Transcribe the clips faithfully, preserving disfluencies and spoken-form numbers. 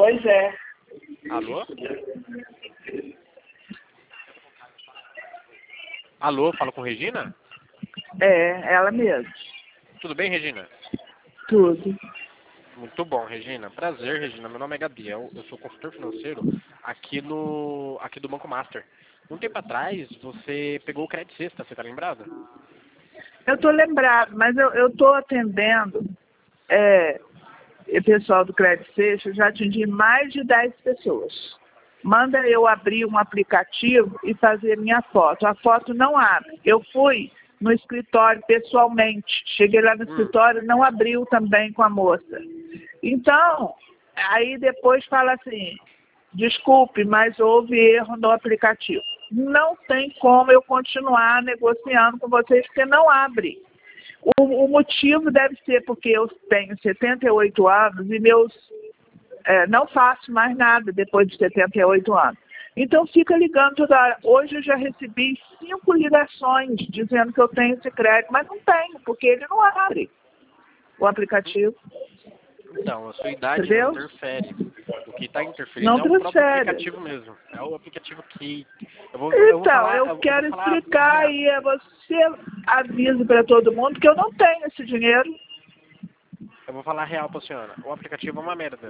Pois é. Alô? Alô, fala com Regina? É, ela mesmo. Tudo bem, Regina? Tudo. Muito bom, Regina. Prazer, Regina. Meu nome é Gabriel, eu sou consultor financeiro aqui no aqui do Banco Master. Um tempo atrás, você pegou o Crédito Sexta, você tá lembrado? Eu tô lembrado, mas eu, eu tô atendendo é, o pessoal do Crédito Sexta, já atendi mais de dez pessoas. Manda eu abrir um aplicativo e fazer minha foto. A foto não abre. Eu fui no escritório pessoalmente. Cheguei lá no Hum. escritório, não abriu também com a moça. Então, aí depois fala assim, desculpe, mas houve erro no aplicativo. Não tem como eu continuar negociando com vocês, porque não abre. O, o motivo deve ser porque eu tenho setenta e oito anos e meus é, não faço mais nada depois de setenta e oito anos. Então fica ligando toda hora. Hoje eu já recebi cinco ligações dizendo que eu tenho esse crédito, mas não tenho, porque ele não abre o aplicativo. Então, a sua idade Entendeu? não interfere. O que está interferindo Não é o próprio transfere. aplicativo mesmo. É o aplicativo que... Eu vou, eu vou Então, falar, eu eu quero vou falar explicar real. e você avisa para todo mundo que eu não tenho esse dinheiro. Eu vou falar real pra senhora. O aplicativo é uma merda.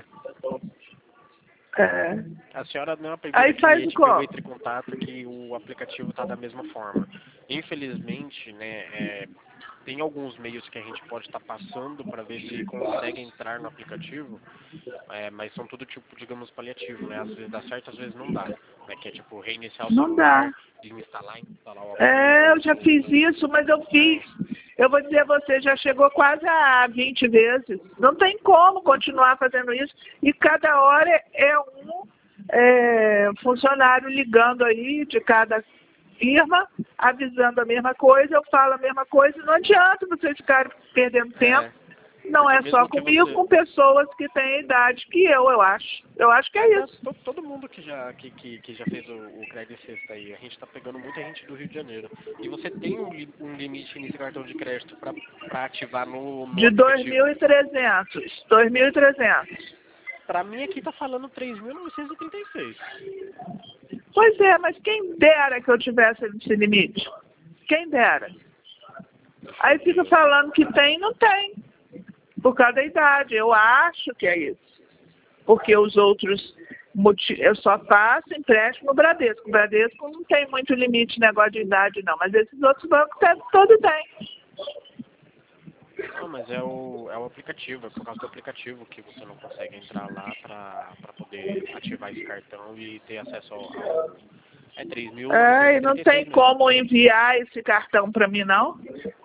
É. A senhora não é a primeira Aí faz cliente o que eu como? entre em contato que o aplicativo está da mesma forma. Infelizmente, né, é, tem alguns meios que a gente pode estar passando para ver se consegue entrar no aplicativo, é, mas são tudo tipo, digamos, paliativo, né? Às vezes dá certo, às vezes não dá. Né? Que é tipo reiniciar o Não dá. celular, desinstalar, instalar o É, eu já aplicativo. fiz isso, mas eu fiz. Eu vou dizer a você, já chegou quase a vinte vezes. Não tem como continuar fazendo isso. E cada hora é um é, funcionário ligando aí de cada firma, avisando a mesma coisa, eu falo a mesma coisa. Não adianta vocês ficarem perdendo tempo. É, Não porque é só mesmo que comigo, você... com pessoas que têm a idade que eu, eu acho. Eu acho que É, é tá, isso. to- todo mundo que já, que, que, que já fez o, o Crédito Sexta aí, a gente tá pegando muita gente do Rio de Janeiro. E você tem um, li- um limite nesse cartão de crédito para ativar no, no De dois aplicativo? mil e trezentos. dois mil e trezentos. Pra mim aqui tá falando três mil novecentos e trinta e seis. Pois é, mas quem dera que eu tivesse esse limite? Quem dera? Aí fica falando que tem, não tem. Por causa da idade. Eu acho que é isso. Porque os outros motivos, eu só faço empréstimo no Bradesco. O Bradesco não tem muito limite negócio de idade, não. Mas esses outros bancos tem, todos têm. Não, mas é o, é o aplicativo, é por causa do aplicativo que você não consegue entrar lá pra, pra poder ativar esse cartão e ter acesso ao... ao é três mil novecentos É, e e não trinta e tem seis mesmo. como enviar esse cartão para mim, não?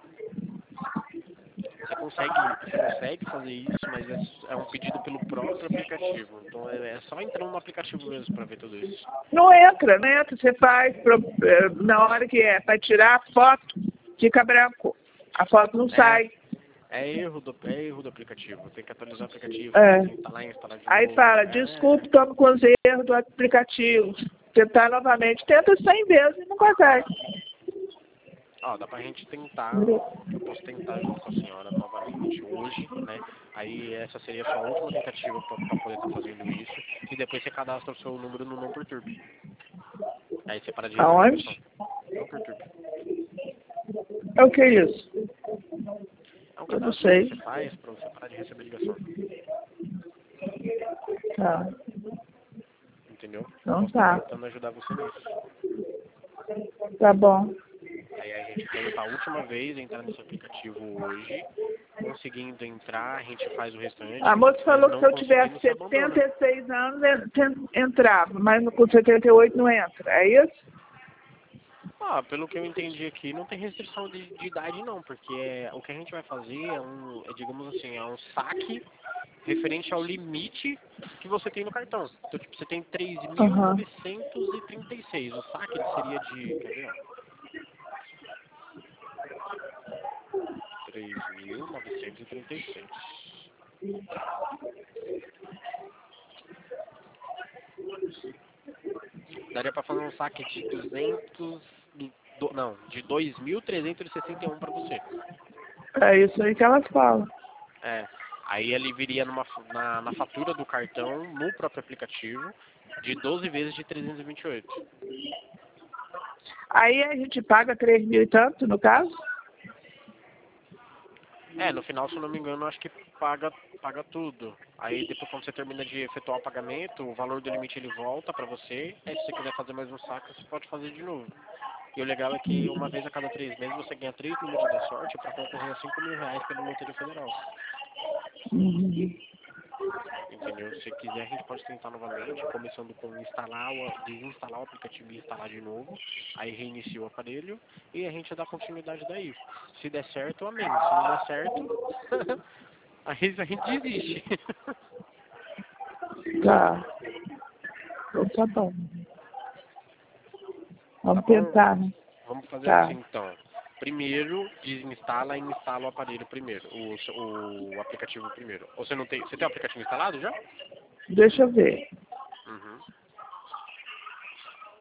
Você consegue, você consegue fazer isso, mas é, é um pedido pelo próprio aplicativo. Então é, é só entrando no aplicativo mesmo para ver tudo isso. Não entra, não entra. Você faz, pro- eh, na hora que é para tirar a foto, fica branco. A foto não É, sai. é erro do, é erro do aplicativo. Tem que atualizar o aplicativo, É. tem que instalar e instalar de Aí novo. fala, É, desculpe, estamos com os erros do aplicativo. Tentar novamente. Tenta cem vezes e não consegue. ó, dá pra gente tentar, eu posso tentar junto com a senhora novamente hoje, né? Aí essa seria a sua última tentativa pra, pra poder estar fazendo isso. E depois você cadastra o seu número no Não Perturbe. Aí você para de receber ligação. Aonde? Não Perturbe. É o que é isso? É um Eu não cadastro que sei. você faz pra você parar de receber ligação. Tá. Entendeu? Então Posso estar tá. tentando ajudar você nisso. Tá bom. Aí a gente tenta a última vez entrar nesse aplicativo hoje. Conseguindo entrar, a gente faz o restante. A moça Mas falou que não se eu tivesse conseguindo, você abandona. setenta e seis anos, en- ten- entrava. Mas com setenta e oito não entra. É isso? Ah, pelo que eu entendi aqui, não tem restrição de, de idade não, porque é, o que a gente vai fazer é um, é, digamos assim, é um saque referente ao limite que você tem no cartão. Então, tipo, você tem três mil Aham. novecentos e trinta e seis. O saque ele seria de, quer ver, ó? três mil novecentos e trinta e seis. Daria pra fazer um saque de duzentos, do, não, de dois mil trezentos e sessenta e um pra você. É isso aí que elas falam. É. Aí ele viria numa, na, na fatura do cartão, no próprio aplicativo, de doze vezes de trezentos e vinte e oito. Aí a gente paga três mil e tanto, no caso? É, no final, se eu não me engano, acho que paga, paga tudo. Aí depois, quando você termina de efetuar o pagamento, o valor do limite ele volta pra você. Aí se você quiser fazer mais um saque, você pode fazer de novo. E o legal é que uma vez a cada três meses você ganha três números da sorte para concorrer a cinco mil reais pela Loteria Federal. Uhum. Entendeu? Se quiser, a gente pode tentar novamente, começando com instalar o, desinstalar o aplicativo e instalar de novo. Aí reinicia o aparelho e a gente dá continuidade daí. Se der certo, amém. Se não der certo, aí a gente desiste. Tá. Então tá bom. Vamos Tá bom? tentar, né? Vamos fazer Tá. assim então. Primeiro, desinstala e instala o aparelho primeiro, o, o aplicativo primeiro. Ou você não tem, você tem o aplicativo instalado já? Deixa eu ver.